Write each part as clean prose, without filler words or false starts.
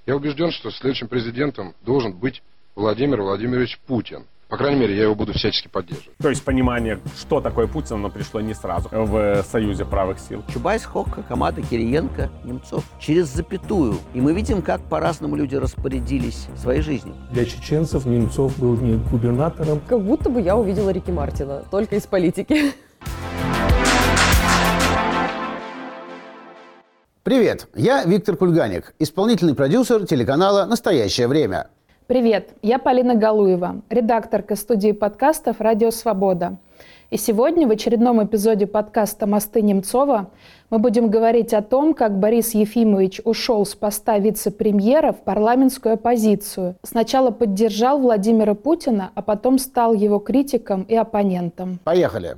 Я убежден, что следующим президентом должен быть Владимир Владимирович Путин. По крайней мере, я его буду всячески поддерживать. То есть понимание, что такое Путин, оно пришло не сразу в Союзе правых сил. Чубайс, Хохка, Камада, Кириенко, Немцов. Через запятую. И мы видим, как по-разному люди распорядились своей жизнью. Для чеченцев Немцов был не губернатором. Как будто бы я увидела Рики Мартина, только из политики. Привет, я Виктор Кульганик, исполнительный продюсер телеканала «Настоящее время». Привет, я Полина Галуева, редакторка студии подкастов «Радио Свобода». И сегодня в очередном эпизоде подкаста «Мосты Немцова» мы будем говорить о том, как Борис Ефимович ушел с поста вице-премьера в парламентскую оппозицию. Сначала поддержал Владимира Путина, а потом стал его критиком и оппонентом. Поехали!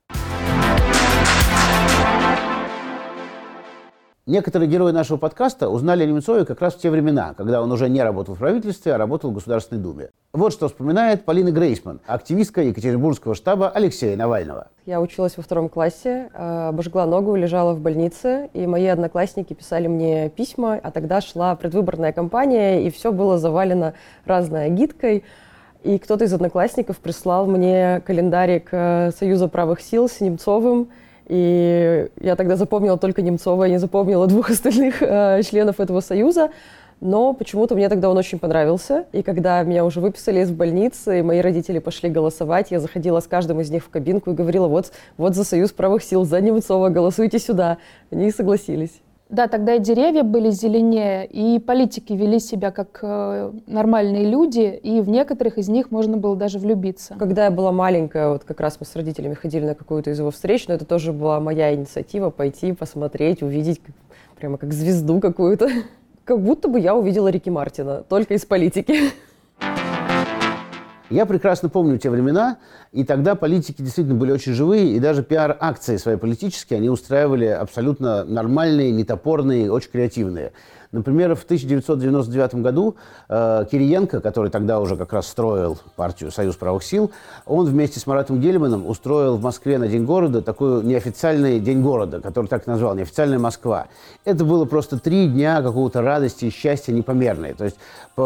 Некоторые герои нашего подкаста узнали о Немцове как раз в те времена, когда он уже не работал в правительстве, а работал в Государственной Думе. Вот что вспоминает Полина Грейсман, активистка Екатеринбургского штаба Алексея Навального. Я училась во 2 классе, обожгла ногу, лежала в больнице, и мои одноклассники писали мне письма, а тогда шла предвыборная кампания, и все было завалено разной агиткой. И кто-то из одноклассников прислал мне календарик Союза правых сил с Немцовым. И я тогда запомнила только Немцова, я не запомнила 2 остальных членов этого союза. Но почему-то мне тогда он очень понравился. И когда меня уже выписали из больницы, и мои родители пошли голосовать, я заходила с каждым из них в кабинку и говорила: вот за Союз правых сил, за Немцова, голосуйте сюда. Они согласились. Да, тогда и деревья были зеленее, и политики вели себя как нормальные люди, и в некоторых из них можно было даже влюбиться. Когда я была маленькая, вот как раз мы с родителями ходили на какую-то из его встреч, но это тоже была моя инициатива пойти, посмотреть, увидеть прямо как звезду какую-то. Как будто бы я увидела Рики Мартина, только из политики. Я прекрасно помню те времена, и тогда политики действительно были очень живые, и даже пиар-акции свои политические они устраивали абсолютно нормальные, нетопорные, очень креативные. Например, в 1999 году Кириенко, который тогда уже как раз строил партию «Союз правых сил», он вместе с Маратом Гельманом устроил в Москве на День города такой неофициальный День города, который так и назвал, неофициальная Москва. Это было просто 3 дня какого-то радости и счастья непомерные. То есть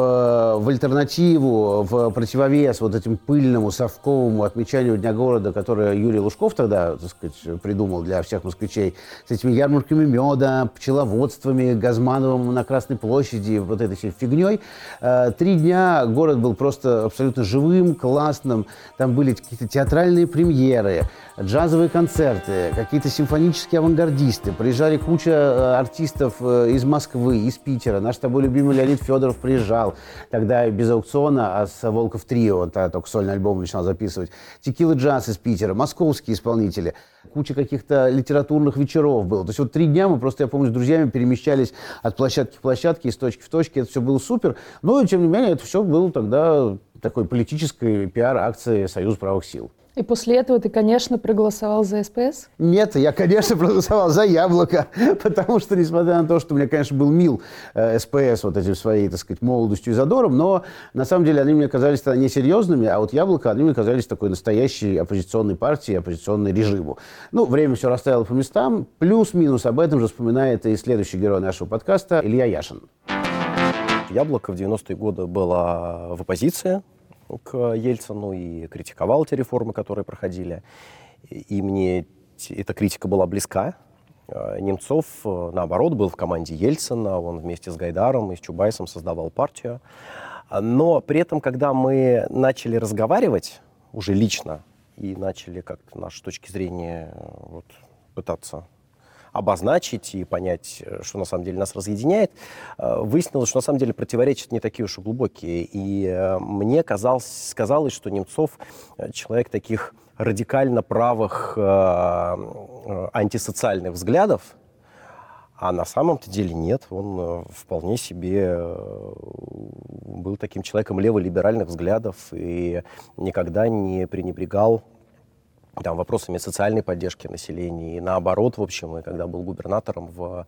в альтернативу, в противовес вот этим пыльному, совковому отмечанию Дня города, которое Юрий Лужков тогда, так сказать, придумал для всех москвичей, с этими ярмарками меда, пчеловодствами, Газмановым на Красной площади, вот этой всей фигней. 3 дня город был просто абсолютно живым, классным. Там были какие-то театральные премьеры, джазовые концерты, какие-то симфонические авангардисты. Приезжали куча артистов из Москвы, из Питера. Наш с тобой любимый Леонид Федоров приезжал. Тогда без аукциона, а с Волков Трио. Он тогда только сольный альбом начинал записывать. Текила Джаз из Питера, московские исполнители. Куча каких-то литературных вечеров было. То есть вот 3 дня мы просто, я помню, с друзьями перемещались от площадки к площадке, из точки в точке. Это все было супер. Но, тем не менее, это все было тогда такой политической пиар-акцией Союза правых сил. И после этого ты, конечно, проголосовал за СПС? Нет, я, конечно, проголосовал за «Яблоко», потому что, несмотря на то, что мне, конечно, был мил СПС вот этим своей, так сказать, молодостью и задором, но, на самом деле, они мне казались тогда несерьезными, а вот «Яблоко», они мне казались такой настоящей оппозиционной партией, оппозиционной режиму. Ну, время все расставило по местам. Плюс-минус об этом же вспоминает и следующий герой нашего подкаста Илья Яшин. «Яблоко» в 90-е годы было в оппозиции к Ельцину и критиковал те реформы, которые проходили. И мне эта критика была близка. Немцов, наоборот, был в команде Ельцина, он вместе с Гайдаром и с Чубайсом создавал партию. Но при этом, когда мы начали разговаривать уже лично и начали как-то наши точки зрения вот, пытаться обозначить и понять, что на самом деле нас разъединяет, выяснилось, что на самом деле противоречия не такие уж и глубокие. И мне казалось, что Немцов человек таких радикально правых антисоциальных взглядов, а на самом-то деле нет. Он вполне себе был таким человеком леволиберальных взглядов и никогда не пренебрегал там, вопросами социальной поддержки населения. И наоборот, в общем, и когда был губернатором в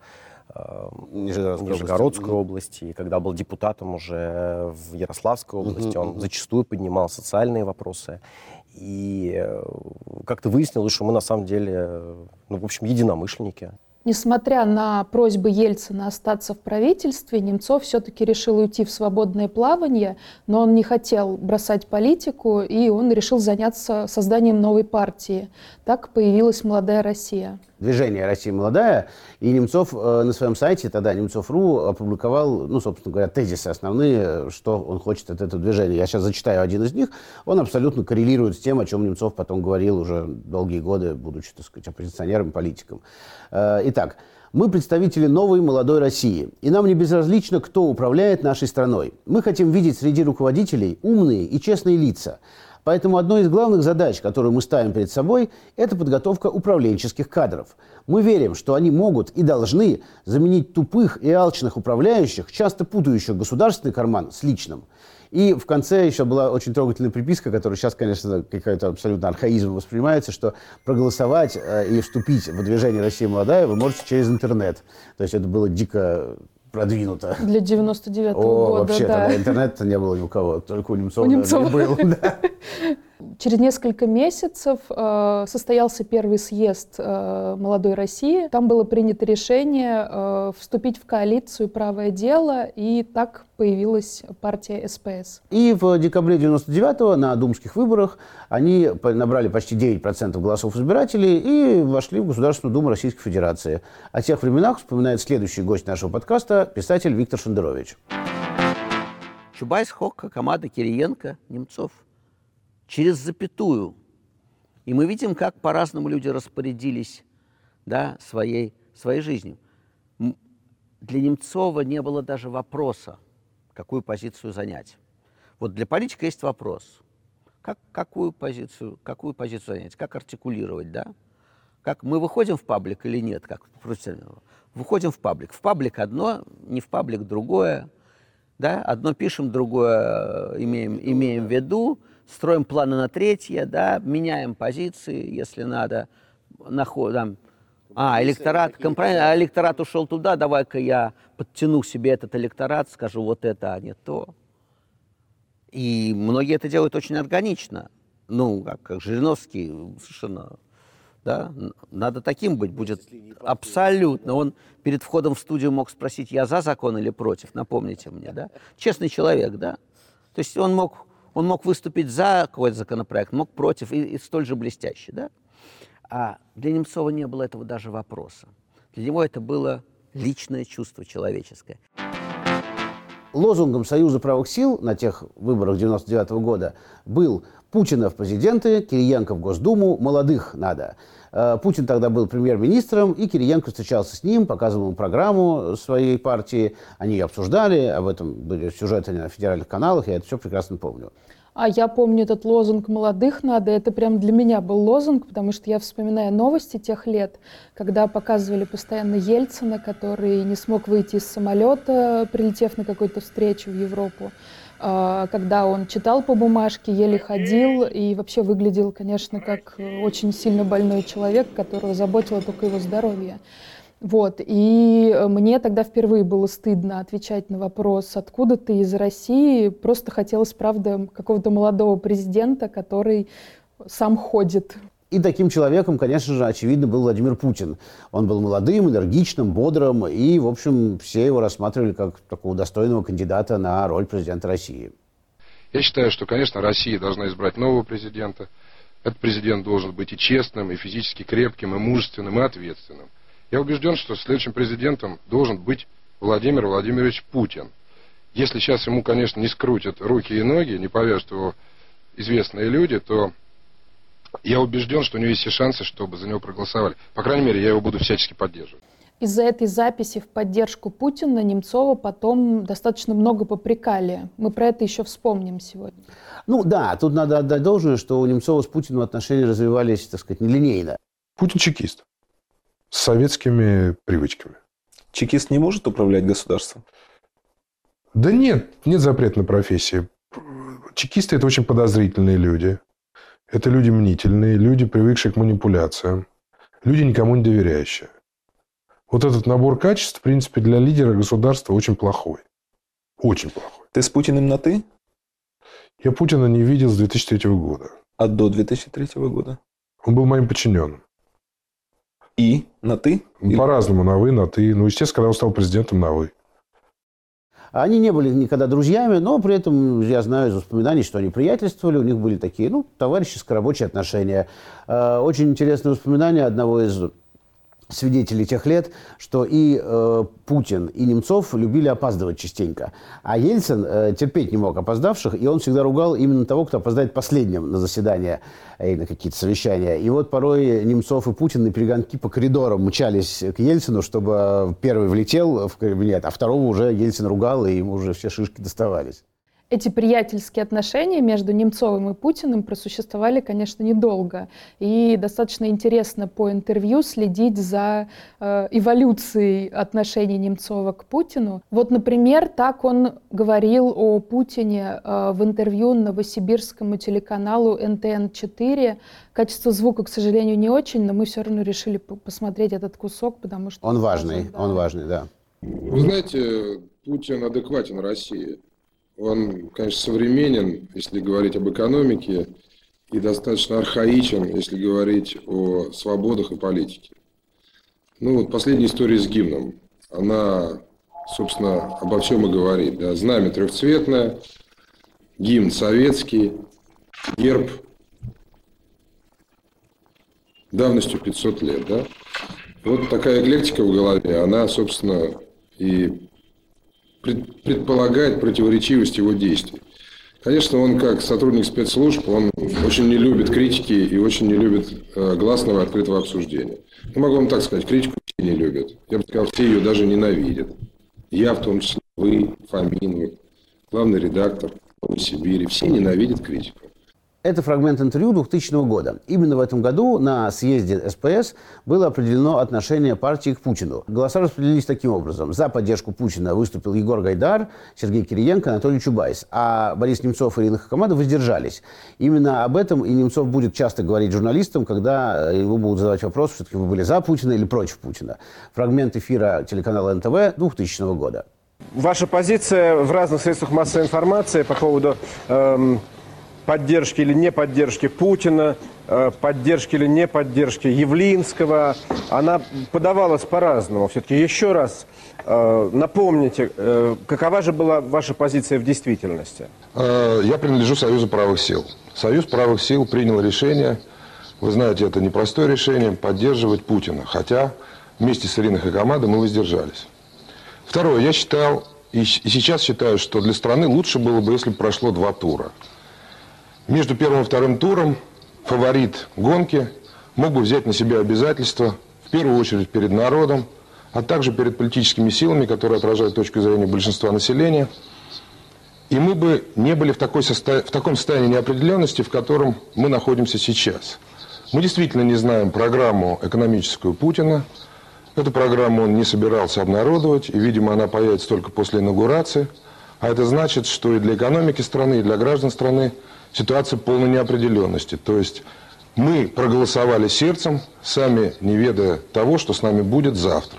Нижегородской области, и когда был депутатом уже в Ярославской области, он зачастую поднимал социальные вопросы. И как-то выяснилось, что мы на самом деле, ну, в общем, единомышленники. Несмотря на просьбы Ельцина остаться в правительстве, Немцов все-таки решил уйти в свободное плавание, но он не хотел бросать политику, и он решил заняться созданием новой партии. Так появилась «Молодая Россия». Движение «Россия молодая», и Немцов на своем сайте, тогда Немцов.ру, опубликовал, собственно говоря, тезисы основные, что он хочет от этого движения. Я сейчас зачитаю один из них. Он абсолютно коррелирует с тем, о чем Немцов потом говорил уже долгие годы, будучи, так сказать, оппозиционером и политиком. Итак, мы представители новой молодой России, и нам не безразлично, кто управляет нашей страной. Мы хотим видеть среди руководителей умные и честные лица. Поэтому одной из главных задач, которую мы ставим перед собой, это подготовка управленческих кадров. Мы верим, что они могут и должны заменить тупых и алчных управляющих, часто путающих государственный карман с личным. И в конце еще была очень трогательная приписка, которая сейчас, конечно, какая-то абсолютно архаизм воспринимается, что проголосовать и вступить в движение «Россия молодая» вы можете через интернет. То есть это было дико продвинуто. Для 99-го года, вообще, да. Тогда интернета не было ни у кого, только у Немцова. Был. Да. Через несколько месяцев состоялся первый съезд «Молодой России». Там было принято решение вступить в коалицию «Правое дело», и так появилась партия СПС. И в декабре 99-го на думских выборах они набрали почти 9% голосов избирателей и вошли в Государственную Думу Российской Федерации. О тех временах вспоминает следующий гость нашего подкаста, писатель Виктор Шендерович. Чубайс, Хокка, Камада, Кириенко, Немцов. Через запятую. И мы видим, как по-разному люди распорядились, да, своей жизнью. Для Немцова не было даже вопроса, какую позицию занять. Вот для политика есть вопрос. Какую позицию занять, как артикулировать, да? Как мы выходим в паблик или нет? Выходим в паблик. В паблик одно, не в паблик другое. Да? Одно пишем, другое имеем в виду. Строим планы на третье, да, меняем позиции, если надо. Электорат ушел туда, давай-ка я подтяну себе этот электорат, скажу вот это, а не то. И многие это делают очень органично. Как Жириновский, совершенно, да, надо таким быть, будет абсолютно. Он перед входом в студию мог спросить, я за закон или против, напомните мне, да. Честный человек, да. То есть он мог выступить за какой-то законопроект, мог против, и столь же блестяще, да? А для Немцова не было этого даже вопроса. Для него это было личное чувство человеческое. Лозунгом Союза правых сил на тех выборах 99-го года был «Путина в президенты, Кириенко в Госдуму, молодых надо». Путин тогда был премьер-министром, и Кириенко встречался с ним, показывал ему программу своей партии. Они ее обсуждали, об этом были сюжеты на федеральных каналах, я это все прекрасно помню. А я помню этот лозунг «молодых надо». Это прям для меня был лозунг, потому что я вспоминаю новости тех лет, когда показывали постоянно Ельцина, который не смог выйти из самолета, прилетев на какую-то встречу в Европу. Когда он читал по бумажке, еле ходил и вообще выглядел, конечно, как очень сильно больной человек, которого заботило только его здоровье. Вот. И мне тогда впервые было стыдно отвечать на вопрос, откуда ты из России. Просто хотелось, правда, какого-то молодого президента, который сам ходит. И таким человеком, конечно же, очевидно, был Владимир Путин. Он был молодым, энергичным, бодрым, и, в общем, все его рассматривали как такого достойного кандидата на роль президента России. Я считаю, что, конечно, Россия должна избрать нового президента. Этот президент должен быть и честным, и физически крепким, и мужественным, и ответственным. Я убежден, что следующим президентом должен быть Владимир Владимирович Путин. Если сейчас ему, конечно, не скрутят руки и ноги, не повяжут его известные люди, то я убежден, что у него есть все шансы, чтобы за него проголосовали. По крайней мере, я его буду всячески поддерживать. Из-за этой записи в поддержку Путина Немцова потом достаточно много попрекали. Мы про это еще вспомним сегодня. Да, тут надо отдать должное, что у Немцова с Путиным отношения развивались, так сказать, нелинейно. Путин чекист. С советскими привычками. Чекист не может управлять государством? Да нет запрета на профессии. Чекисты – это очень подозрительные люди. Это люди мнительные, люди, привыкшие к манипуляциям. Люди, никому не доверяющие. Вот этот набор качеств, в принципе, для лидера государства очень плохой. Очень плохой. Ты с Путиным на «ты»? Я Путина не видел с 2003 года. А до 2003 года? Он был моим подчиненным. И? На «ты»? По-разному, на «вы», на «ты». Ну, естественно, когда он стал президентом, на «вы». Они не были никогда друзьями, но при этом я знаю из воспоминаний, что они приятельствовали, у них были такие, товарищеско-рабочие отношения. Очень интересные воспоминания одного из свидетелей тех лет, что и Путин, и Немцов любили опаздывать частенько. А Ельцин терпеть не мог опоздавших, и он всегда ругал именно того, кто опоздает последним на заседания и на какие-то совещания. И вот порой Немцов и Путин на перегонки по коридорам мчались к Ельцину, чтобы первый влетел в кабинет, а второго уже Ельцин ругал, и ему уже все шишки доставались. Эти приятельские отношения между Немцовым и Путиным просуществовали, конечно, недолго. И достаточно интересно по интервью следить за эволюцией отношений Немцова к Путину. Вот, например, так он говорил о Путине в интервью новосибирскому телеканалу НТН-4. Качество звука, к сожалению, не очень, но мы все равно решили посмотреть этот кусок, потому что... Он важный, да. Вы знаете, Путин адекватен России. Он, конечно, современен, если говорить об экономике, и достаточно архаичен, если говорить о свободах и политике. Последняя история с гимном, она, собственно, обо всем и говорит. Да? Знамя трехцветное, гимн советский, герб давностью 500 лет. Да? Вот такая эклектика в голове, она, собственно, и предполагает противоречивость его действий. Конечно, он как сотрудник спецслужб, он очень не любит критики и очень не любит гласного и открытого обсуждения. Я могу вам так сказать, критику все не любят. Я бы сказал, все ее даже ненавидят. Я в том числе, вы, Фомин, главный редактор Новой Сибири, все ненавидят критику. Это фрагмент интервью 2000 года. Именно в этом году на съезде СПС было определено отношение партии к Путину. Голоса распределились таким образом. За поддержку Путина выступил Егор Гайдар, Сергей Кириенко, Анатолий Чубайс. А Борис Немцов и Ирина Хакамада воздержались. Именно об этом и Немцов будет часто говорить журналистам, когда ему будут задавать вопрос, все-таки вы были за Путина или против Путина. Фрагмент эфира телеканала НТВ 2000 года. Ваша позиция в разных средствах массовой информации по поводу... поддержки или не поддержки Путина, поддержки или не поддержки Явлинского, она подавалась по-разному. Все-таки еще раз напомните, какова же была ваша позиция в действительности? Я принадлежу Союзу правых сил. Союз правых сил принял решение, вы знаете, это непростое решение, поддерживать Путина. Хотя вместе с Ириной Хакамадой мы воздержались. Второе, я считал, и сейчас считаю, что для страны лучше было бы, если бы прошло 2 тура. Между первым и вторым туром фаворит гонки мог бы взять на себя обязательства, в первую очередь перед народом, а также перед политическими силами, которые отражают точку зрения большинства населения. И мы бы не были в таком состоянии неопределенности, в котором мы находимся сейчас. Мы действительно не знаем программу экономическую Путина. Эту программу он не собирался обнародовать, и, видимо, она появится только после инаугурации. А это значит, что и для экономики страны, и для граждан страны ситуация полной неопределенности. То есть мы проголосовали сердцем, сами не ведая того, что с нами будет завтра.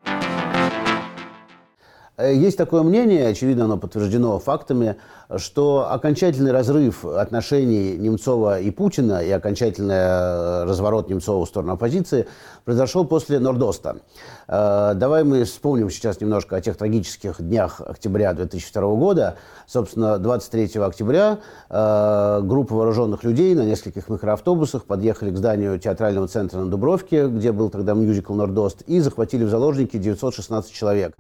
Есть такое мнение, очевидно, оно подтверждено фактами, что окончательный разрыв отношений Немцова и Путина и окончательный разворот Немцова в сторону оппозиции произошел после Нордоста. Давай мы вспомним сейчас немножко о тех трагических днях октября 2002 года. Собственно, 23 октября группа вооруженных людей на нескольких микроавтобусах подъехали к зданию театрального центра на Дубровке, где был тогда мюзикл «Нордост», и захватили в заложники 916 человек.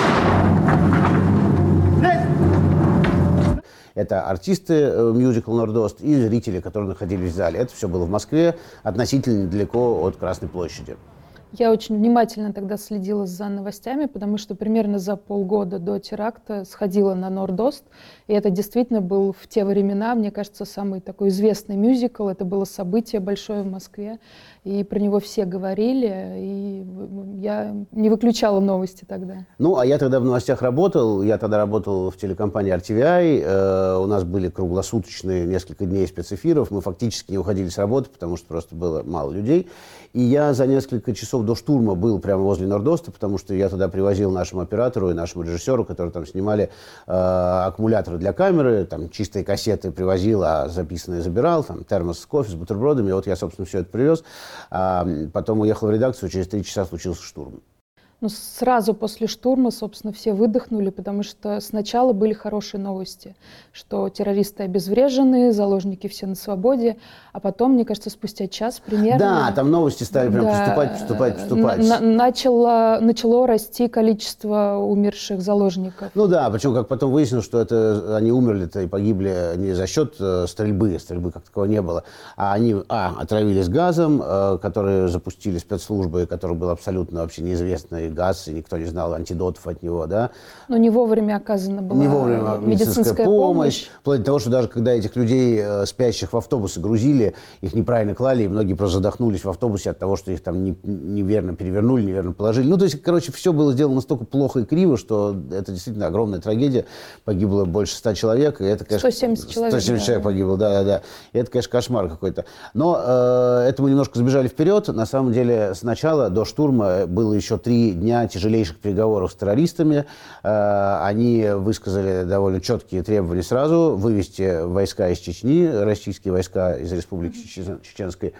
Это артисты мюзикла «Нордост» и зрители, которые находились в зале. Это все было в Москве, относительно недалеко от Красной площади. Я очень внимательно тогда следила за новостями, потому что примерно за полгода до теракта сходила на Нордост. И это действительно был в те времена, мне кажется, самый такой известный мюзикл. Это было событие большое в Москве. И про него все говорили. И я не выключала новости тогда. Ну, а я тогда в новостях работал. Я тогда работал в телекомпании RTVI. У нас были круглосуточные несколько дней спецэфиров. Мы фактически не уходили с работы, потому что просто было мало людей. И я за несколько часов часов до штурма был прямо возле Нордоста, потому что я туда привозил нашему оператору и нашему режиссеру, которые там снимали аккумуляторы для камеры, там чистые кассеты привозил, а записанные забирал, там термос с кофе, с бутербродами. Вот я, собственно, все это привез. Потом уехал в редакцию, через 3 часа случился штурм. Ну, сразу после штурма, собственно, все выдохнули, потому что сначала были хорошие новости, что террористы обезврежены, заложники все на свободе, а потом, мне кажется, спустя час примерно... Да, там новости стали прям поступать. Начало расти количество умерших заложников. Ну да, причем, как потом выяснилось, что это они умерли-то и погибли не за счет стрельбы как такового не было, а они, отравились газом, который запустили спецслужбы, который был абсолютно вообще неизвестный газ, и никто не знал антидотов от него, да. Но не вовремя оказана была медицинская помощь. Вплоть до того, что даже когда этих людей, спящих в автобусы, грузили, их неправильно клали, и многие просто задохнулись в автобусе от того, что их там неверно перевернули, неверно положили. Ну, то есть, короче, все было сделано настолько плохо и криво, что это действительно огромная трагедия. Погибло больше 100 человек, и это, конечно... 170 человек. 170 человек погибло, да. И это, конечно, кошмар какой-то. Но это мы немножко забежали вперед. На самом деле, сначала, до штурма, было еще 3 дня тяжелейших переговоров с террористами. Они высказали довольно четкие требования сразу: вывести войска из Чечни, российские войска из Республики Чеченской,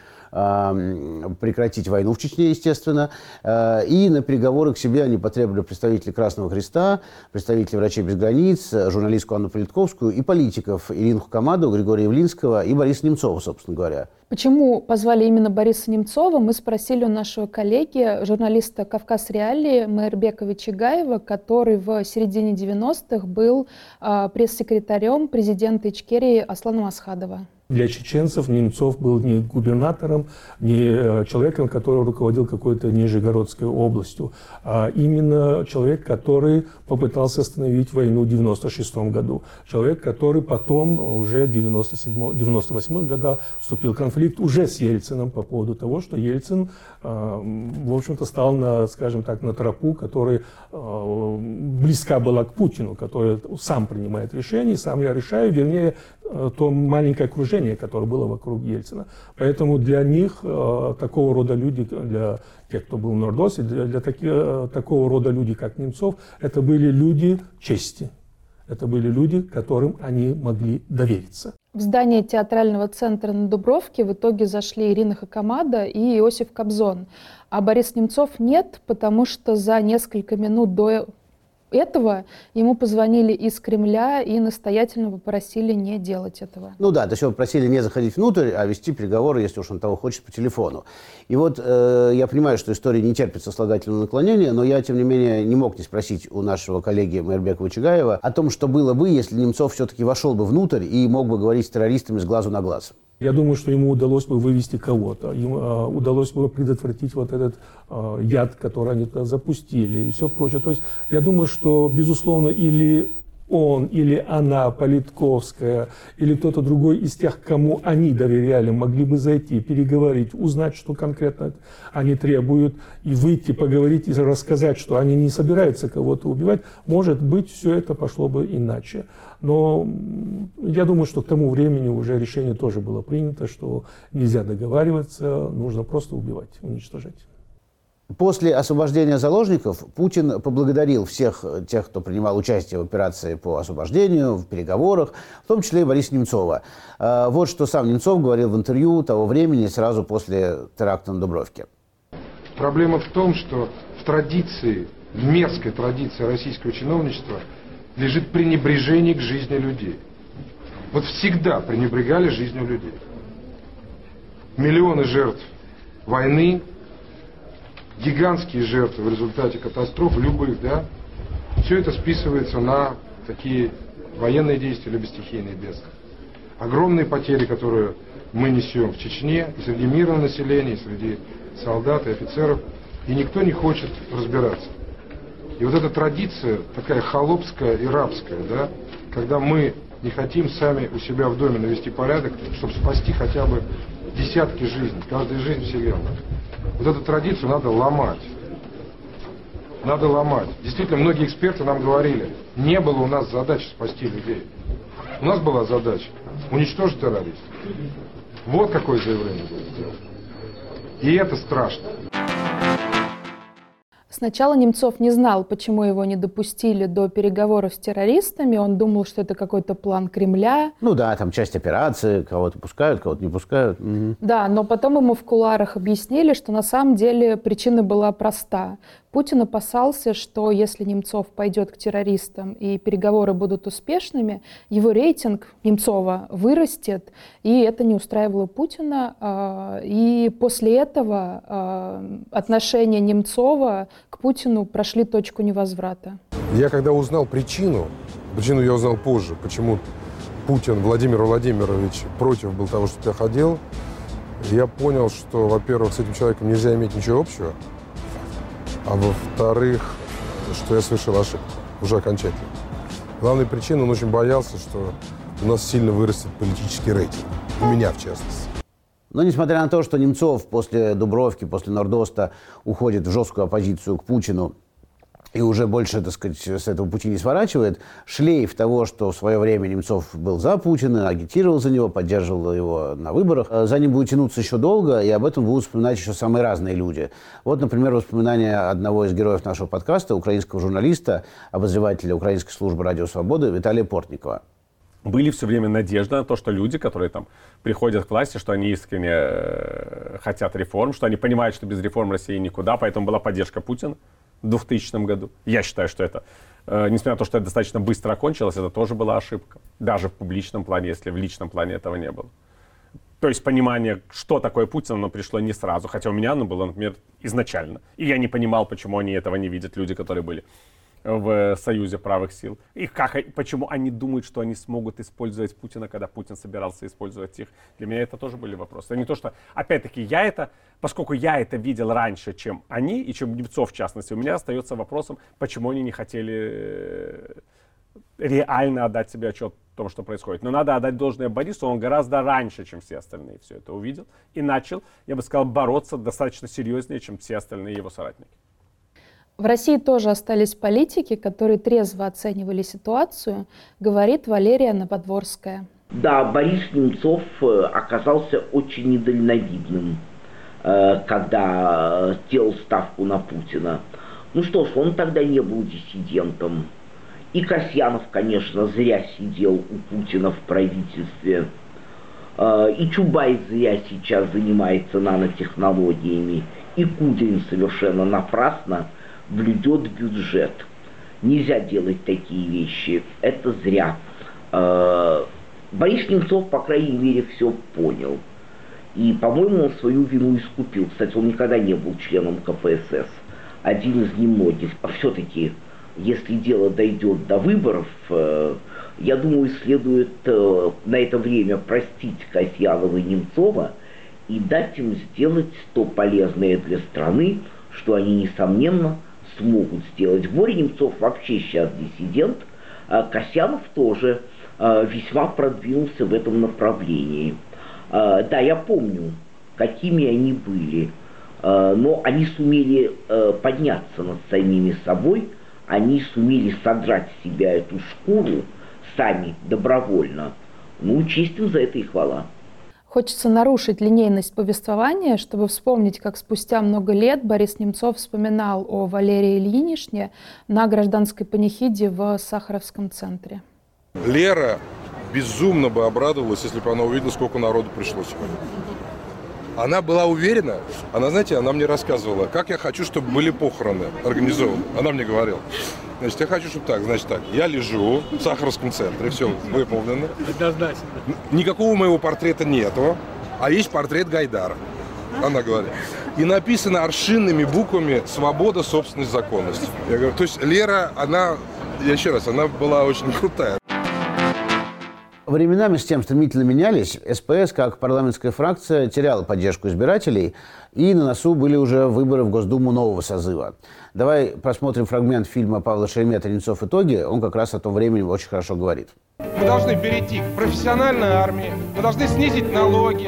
прекратить войну в Чечне, естественно. И на переговоры к себе они потребовали представителей Красного Креста, представителей «Врачей без границ», журналистку Анну Политковскую и политиков Ирину Хакамаду, Григория Явлинского и Бориса Немцова, собственно говоря. Почему позвали именно Бориса Немцова, мы спросили у нашего коллеги, журналиста «Кавказ Реалии» Майырбека Чигаева, который в середине 90-х был пресс-секретарем президента Ичкерии Аслана Масхадова. Для чеченцев Немцов был не губернатором, не человеком, который руководил какой-то Нижегородской областью, а именно человек, который попытался остановить войну в 1996 году. Человек, который потом, уже в 1998 годах, вступил в конфликт уже с Ельциным по поводу того, что Ельцин, в общем-то, стал, скажем так, на тропу, которая близка была к Путину, который сам принимает решения, сам я решаю, вернее, то маленькое окружение, которое было вокруг Ельцина. Поэтому для них такого рода люди, для тех, кто был в Нордосте, для такого рода люди, как Немцов, это были люди чести. Это были люди, которым они могли довериться. В здание театрального центра на Дубровке в итоге зашли Ирина Хакамада и Иосиф Кобзон. А Борис Немцов нет, потому что за несколько минут до этого ему позвонили из Кремля и настоятельно попросили не делать этого. Ну да, то есть его попросили не заходить внутрь, а вести переговоры, если уж он того хочет, по телефону. И вот я понимаю, что история не терпит сослагательного наклонения, но я, тем не менее, не мог не спросить у нашего коллеги Майырбека Чигаева о том, что было бы, если Немцов все-таки вошел бы внутрь и мог бы говорить с террористами с глазу на глаз. Я думаю, что ему удалось бы вывести кого-то, ему удалось бы предотвратить вот этот яд, который они туда запустили и все прочее. То есть я думаю, что, безусловно, или он, или она, Политковская, или кто-то другой из тех, кому они доверяли, могли бы зайти, переговорить, узнать, что конкретно они требуют, и выйти, поговорить и рассказать, что они не собираются кого-то убивать. Может быть, все это пошло бы иначе. Но я думаю, что к тому времени уже решение тоже было принято, что нельзя договариваться, нужно просто убивать, уничтожать. После освобождения заложников Путин поблагодарил всех тех, кто принимал участие в операции по освобождению, в переговорах, в том числе и Бориса Немцова. Вот что сам Немцов говорил в интервью того времени, сразу после теракта на Дубровке. Проблема в том, что в традиции, в мерзкой традиции российского чиновничества лежит пренебрежение к жизни людей. Вот всегда пренебрегали жизнью людей. Миллионы жертв войны, гигантские жертвы в результате катастроф, любых, да, все это списывается на такие военные действия, либо стихийные бедствия. Огромные потери, которые мы несем в Чечне, и среди мирного населения, и среди солдат и офицеров, и никто не хочет разбираться. И вот эта традиция, такая холопская и рабская, да, когда мы не хотим сами у себя в доме навести порядок, чтобы спасти хотя бы десятки жизней, каждая жизнь вселенной. Вот эту традицию надо ломать. Надо ломать. Действительно, многие эксперты нам говорили, не было у нас задачи спасти людей. У нас была задача уничтожить террористов. Вот какое заявление было сделано. И это страшно. Сначала Немцов не знал, почему его не допустили до переговоров с террористами. Он думал, что это какой-то план Кремля. Ну да, там часть операции, кого-то пускают, кого-то не пускают. Угу. Да, но потом ему в кулуарах объяснили, что на самом деле причина была проста. Путин опасался, что если Немцов пойдет к террористам и переговоры будут успешными, его рейтинг Немцова вырастет, и это не устраивало Путина. И после этого отношения Немцова к Путину прошли точку невозврата. Я когда узнал причину я узнал позже, почему Путин, Владимир Владимирович, против был того, что я ходил, я понял, что, во-первых, с этим человеком нельзя иметь ничего общего, а во-вторых, что я совершил ошибку, уже окончательно. Главная причина, он очень боялся, что у нас сильно вырастет политический рейтинг. У меня, в частности. Но несмотря на то, что Немцов после Дубровки, после Нордоста уходит в жесткую оппозицию к Путину и уже больше, так сказать, с этого пути не сворачивает, шлейф того, что в свое время Немцов был за Путина, агитировал за него, поддерживал его на выборах, за ним будет тянуться еще долго, и об этом будут вспоминать еще самые разные люди. Вот, например, воспоминания одного из героев нашего подкаста, украинского журналиста, обозревателя Украинской службы «Радио Свобода» Виталия Портникова. Были все время надежда на то, что люди, которые там приходят к власти, что они искренне хотят реформ, что они понимают, что без реформ России никуда, поэтому была поддержка Путина в 2000 году. Я считаю, что это, несмотря на то, что это достаточно быстро окончилось, это тоже была ошибка. Даже в публичном плане, если в личном плане этого не было. То есть понимание, что такое Путин, оно пришло не сразу. Хотя у меня оно было, например, изначально. И я не понимал, почему они этого не видят, люди, которые были в Союзе правых сил. И почему они думают, что они смогут использовать Путина, когда Путин собирался использовать их. Для меня это тоже были вопросы. А не то, что, опять-таки, поскольку я это видел раньше, чем они, и чем Немцов, в частности, у меня остается вопросом, почему они не хотели реально отдать себе отчет о том, что происходит. Но надо отдать должное Борису, он гораздо раньше, чем все остальные все это увидел. И начал, я бы сказал, бороться достаточно серьезнее, чем все остальные его соратники. В России тоже остались политики, которые трезво оценивали ситуацию, говорит Валерия Новодворская. Да, Борис Немцов оказался очень недальновидным, когда сделал ставку на Путина. Ну что ж, он тогда не был диссидентом. И Касьянов, конечно, зря сидел у Путина в правительстве. И Чубайс зря сейчас занимается нанотехнологиями. И Кудрин совершенно напрасно блюдет бюджет. Нельзя делать такие вещи. Это зря. Борис Немцов, по крайней мере, все понял. И, по-моему, он свою вину искупил. Кстати, он никогда не был членом КПСС. Один из немногих. А все-таки, если дело дойдет до выборов, я думаю, следует на это время простить Касьянова и Немцова и дать им сделать то полезное для страны, что они, несомненно, смогут сделать. Боря Немцов вообще сейчас диссидент, а Касьянов тоже весьма продвинулся в этом направлении. Да, я помню, какими они были, но они сумели подняться над самими собой, они сумели содрать с себя эту шкуру сами, добровольно. Ну, честь им за это и хвала. Хочется нарушить линейность повествования, чтобы вспомнить, как спустя много лет Борис Немцов вспоминал о Валерии Ильиничне на гражданской панихиде в Сахаровском центре. Лера безумно бы обрадовалась, если бы она увидела, сколько народу пришло сегодня. Она была уверена, знаете, она мне рассказывала, как я хочу, чтобы были похороны организованы. Она мне говорила, значит, я хочу, чтобы так, значит так, я лежу в Сахаровском центре, все выполнено. Однозначно. Никакого моего портрета нету, а есть портрет Гайдара, она говорит. И написано аршинными буквами «Свобода, собственность, законность». Я говорю, то есть Лера, она была очень крутая. Времена между тем стремительно менялись. СПС, как парламентская фракция, теряла поддержку избирателей, и на носу были уже выборы в Госдуму нового созыва. Давай просмотрим фрагмент фильма Павла Шеремета «Немцов. Итоги». Он как раз о том времени очень хорошо говорит. Мы должны перейти к профессиональной армии, мы должны снизить налоги,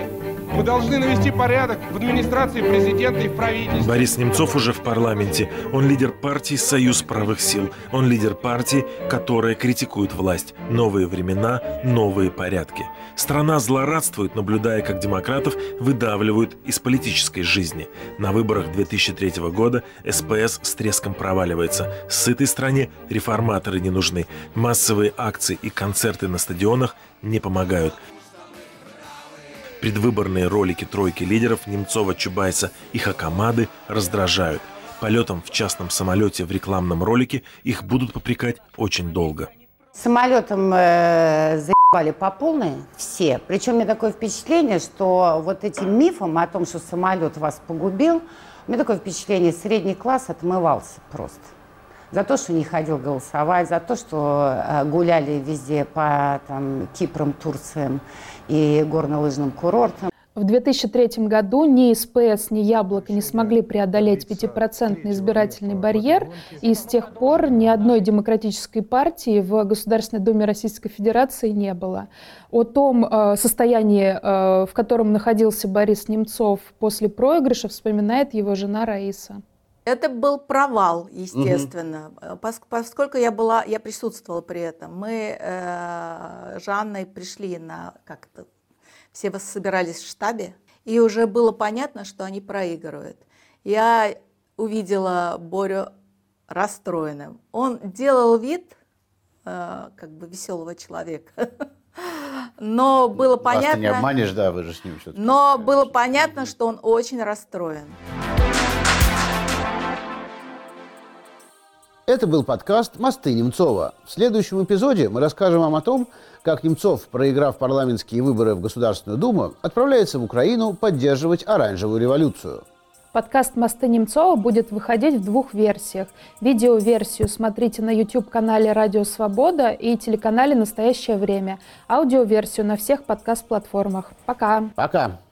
Мы должны навести порядок в администрации президента и в правительстве. Борис Немцов уже в парламенте. Он лидер партии «Союз правых сил». Он лидер партии, которая критикует власть. Новые времена, новые порядки. Страна злорадствует, наблюдая, как демократов выдавливают из политической жизни. На выборах 2003 года СПС с треском проваливается. Сытой стране реформаторы не нужны. Массовые акции и концерты на стадионах не помогают. Предвыборные ролики тройки лидеров Немцова, Чубайса и Хакамады раздражают. Полетом в частном самолете в рекламном ролике их будут попрекать очень долго. Самолетом заебали по полной все. Причем у меня такое впечатление, что вот этим мифом о том, что самолет вас погубил, у меня такое впечатление, средний класс отмывался просто. За то, что не ходил голосовать, за то, что гуляли везде по Кипрам, Турциям и горнолыжным курортам. В 2003 году ни СПС, ни Яблоко не смогли преодолеть 5% избирательный барьер, и с тех пор ни одной демократической партии в Государственной Думе Российской Федерации не было. О том состоянии, в котором находился Борис Немцов после проигрыша, вспоминает его жена Раиса. Это был провал, естественно, поскольку я присутствовала при этом. Мы с Жанной пришли все собирались в штабе, и уже было понятно, что они проигрывают. Я увидела Борю расстроенным. Он делал вид веселого человека. Но было понятно... Вас ты не обманешь, да, вы же с ним все-таки. Но было понятно, что он очень расстроен. Это был подкаст «Мосты Немцова». В следующем эпизоде мы расскажем вам о том, как Немцов, проиграв парламентские выборы в Государственную Думу, отправляется в Украину поддерживать оранжевую революцию. Подкаст «Мосты Немцова» будет выходить в 2 версиях. Видеоверсию смотрите на YouTube-канале «Радио Свобода» и телеканале «Настоящее время». Аудиоверсию на всех подкаст-платформах. Пока! Пока!